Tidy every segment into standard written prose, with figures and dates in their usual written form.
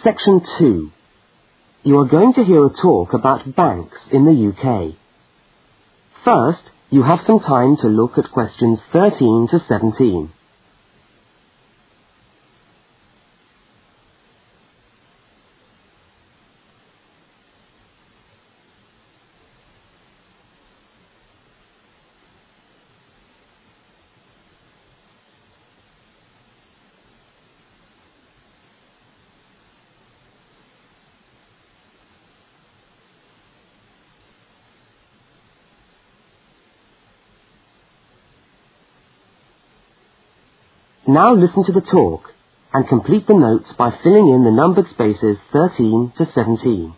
Section 2. You are going to hear a talk about banks in the UK. First, you have some time to look at questions 13 to 17. Now listen to the talk and complete the notes by filling in the numbered spaces 13 to 17.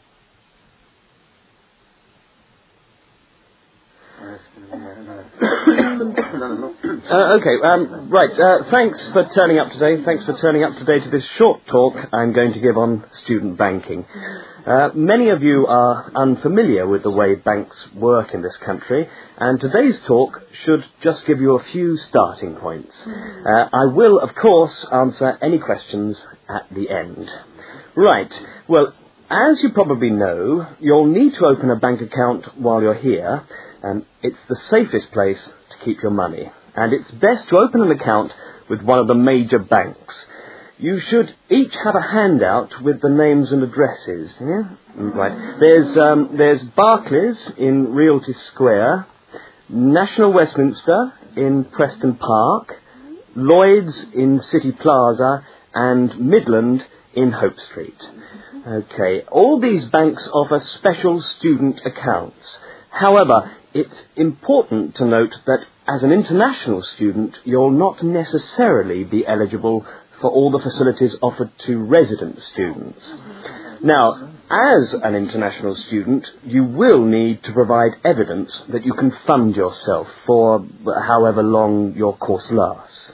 Thanks for turning up today. Thanks for turning up today to this short talk I'm going to give on student banking. Many of you are unfamiliar with the way banks work in this country, and today's talk should just give you a few starting points. I will, of course, answer any questions at the end. Right, well, as you probably know, you'll need to open a bank account while you're here. It's the safest place to keep your money, and it's best to open an account with one of the major banks. You should each have a handout with the names and addresses. Yeah? Right. There's Barclays in Realty Square, National Westminster in Preston Park, Lloyd's in City Plaza, and Midland in Hope Street. Okay, all these banks offer special student accounts. However, it's important to note that as an international student, you'll not necessarily be eligible for all the facilities offered to resident students. Now, as an international student, you will need to provide evidence that you can fund yourself for however long your course lasts.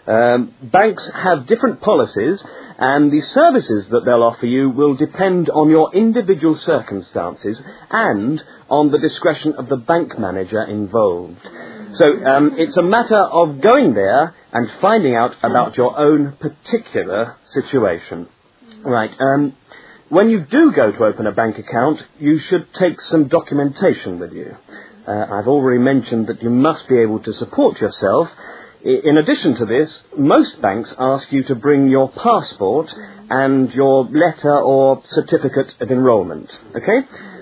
Banks have different policies, and the services that they'll offer you will depend on your individual circumstances and on the discretion of the bank manager involved. So it's a matter of going there and finding out about your own particular situation. Right. When you do go to open a bank account, you should take some documentation with you. I've already mentioned that you must be able to support yourself. In addition to this, most banks ask you to bring your passport and your letter or certificate of enrolment. Okay?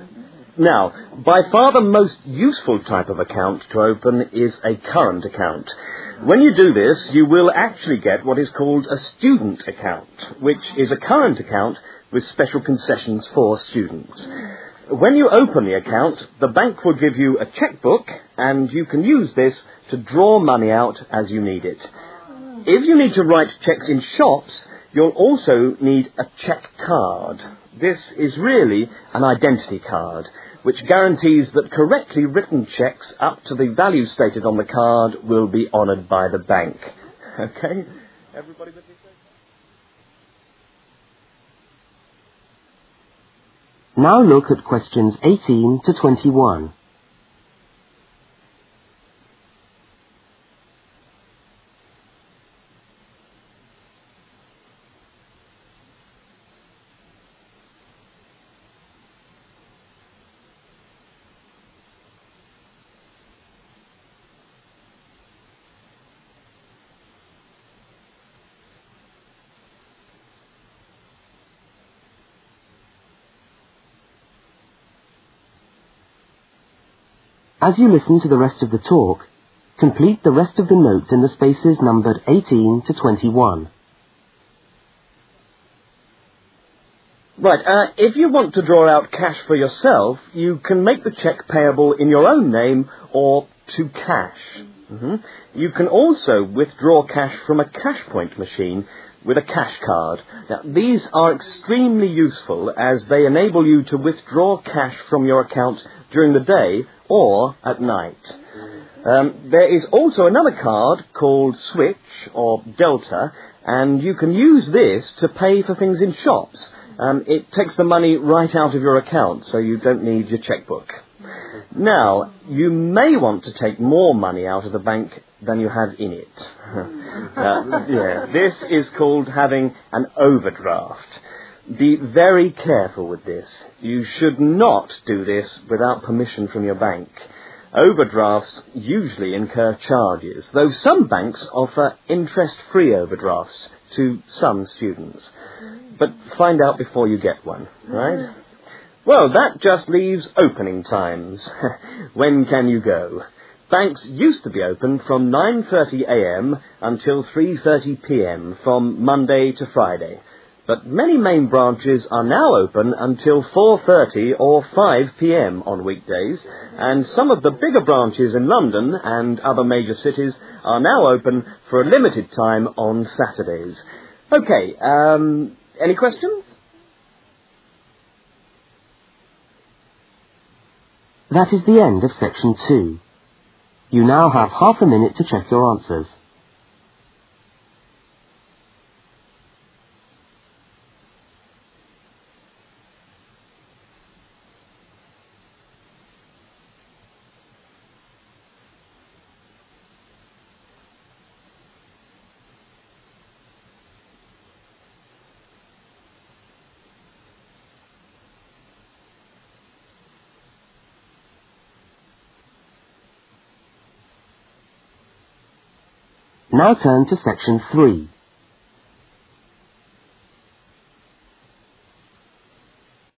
Now, by far the most useful type of account to open is a current account. When you do this, you will actually get what is called a student account, which is a current account with special concessions for students. When you open the account, the bank will give you a checkbook, and you can use this to draw money out as you need it. If you need to write cheques in shops, you'll also need a cheque card. This is really an identity card, which guarantees that correctly written cheques up to the value stated on the card will be honoured by the bank. Okay? Everybody with me? Now look at questions 18 to 21. As you listen to the rest of the talk, complete the rest of the notes in the spaces numbered 18 to 21. Right, if you want to draw out cash for yourself, you can make the cheque payable in your own name or to cash. You can also withdraw cash from a cash point machine with a cash card. Now, these are extremely useful as they enable you to withdraw cash from your account during the day or at night. There is also another card called Switch or Delta, and you can use this to pay for things in shops. It takes the money right out of your account, so you don't need your checkbook. Now, you may want to take more money out of the bank than you have in it. This is called having an overdraft. Be very careful with this. You should not do this without permission from your bank. Overdrafts usually incur charges, though some banks offer interest-free overdrafts to some students. But find out before you get one, right? Well, that just leaves opening times. When can you go? Banks used to be open from 9:30 a.m. until 3:30 p.m. from Monday to Friday. But many main branches are now open until 4:30 or 5 p.m. on weekdays, and some of the bigger branches in London and other major cities are now open for a limited time on Saturdays. Okay, any questions? That is the end of section 2. You now have half a minute to check your answers. Now turn to section 3.